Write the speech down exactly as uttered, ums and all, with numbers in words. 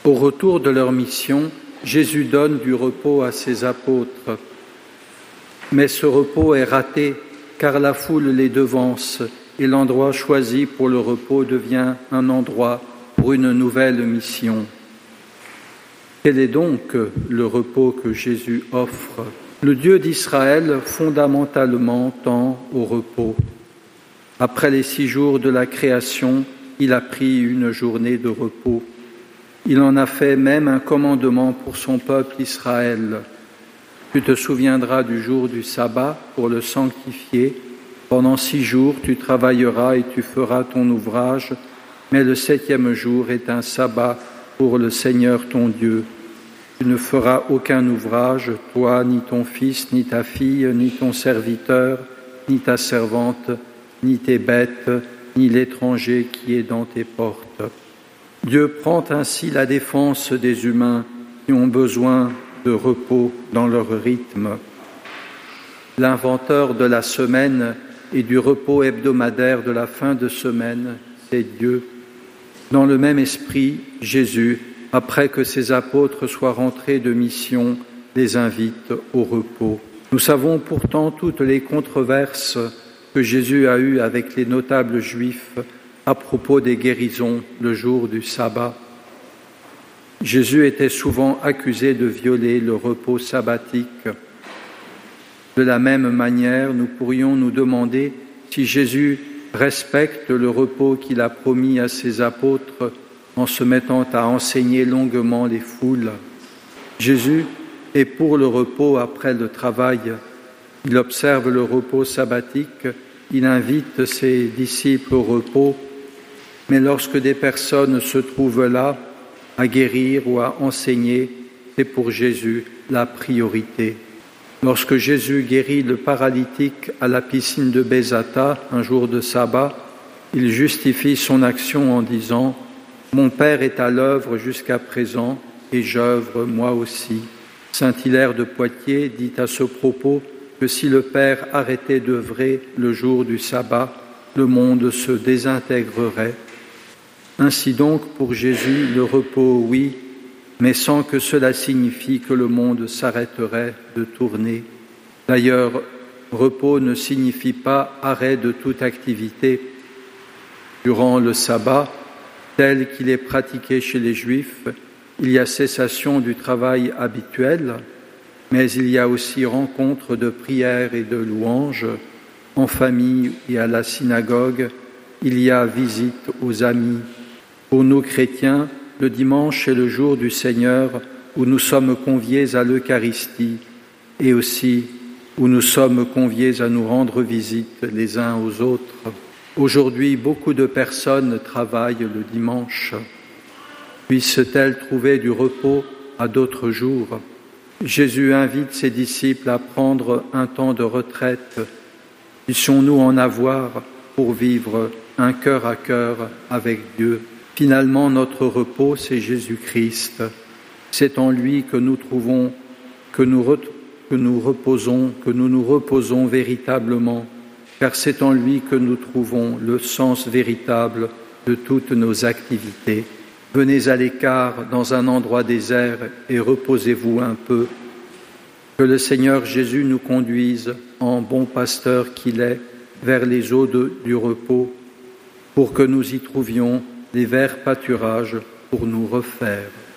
Au retour de leur mission, Jésus donne du repos à ses apôtres. Mais ce repos est raté, car la foule les devance, et l'endroit choisi pour le repos devient un endroit pour une nouvelle mission. Quel est donc le repos que Jésus offre? Le Dieu d'Israël, fondamentalement, tend au repos. Après les six jours de la création, il a pris une journée de repos. Il en a fait même un commandement pour son peuple Israël. Tu te souviendras du jour du sabbat pour le sanctifier. Pendant six jours, tu travailleras et tu feras ton ouvrage, mais le septième jour est un sabbat pour le Seigneur ton Dieu. Tu ne feras aucun ouvrage, toi, ni ton fils, ni ta fille, ni ton serviteur, ni ta servante, ni tes bêtes, ni l'étranger qui est dans tes portes. Dieu prend ainsi la défense des humains qui ont besoin de repos dans leur rythme. L'inventeur de la semaine et du repos hebdomadaire de la fin de semaine, c'est Dieu. Dans le même esprit, Jésus, après que ses apôtres soient rentrés de mission, les invite au repos. Nous savons pourtant toutes les controverses que Jésus a eues avec les notables juifs à propos des guérisons le jour du sabbat. Jésus était souvent accusé de violer le repos sabbatique. De la même manière, nous pourrions nous demander si Jésus respecte le repos qu'il a promis à ses apôtres en se mettant à enseigner longuement les foules. Jésus est pour le repos après le travail. Il observe le repos sabbatique, il invite ses disciples au repos, mais lorsque des personnes se trouvent là, à guérir ou à enseigner, c'est pour Jésus la priorité. Lorsque Jésus guérit le paralytique à la piscine de Bézatha, un jour de sabbat, il justifie son action en disant « Mon Père est à l'œuvre jusqu'à présent et j'œuvre moi aussi ». Saint Hilaire de Poitiers dit à ce propos que si le Père arrêtait d'œuvrer le jour du sabbat, le monde se désintégrerait. Ainsi donc, pour Jésus, le repos, oui, mais sans que cela signifie que le monde s'arrêterait de tourner. D'ailleurs, repos ne signifie pas arrêt de toute activité. Durant le sabbat, tel qu'il est pratiqué chez les Juifs, il y a cessation du travail habituel, mais il y a aussi rencontre de prières et de louanges en famille et à la synagogue. Il y a visite aux amis. Pour nous chrétiens, le dimanche est le jour du Seigneur où nous sommes conviés à l'Eucharistie et aussi où nous sommes conviés à nous rendre visite les uns aux autres. Aujourd'hui, beaucoup de personnes travaillent le dimanche. Puissent-elles trouver du repos à d'autres jours? Jésus invite ses disciples à prendre un temps de retraite. Puissions-nous en avoir pour vivre un cœur à cœur avec Dieu? Finalement, notre repos, c'est Jésus-Christ. C'est en lui que nous trouvons, que nous, re, que nous reposons, que nous nous reposons véritablement, car c'est en lui que nous trouvons le sens véritable de toutes nos activités. Venez à l'écart dans un endroit désert et reposez-vous un peu. Que le Seigneur Jésus nous conduise, en bon pasteur qu'il est, vers les eaux de, du repos, pour que nous y trouvions les verts pâturages pour nous refaire.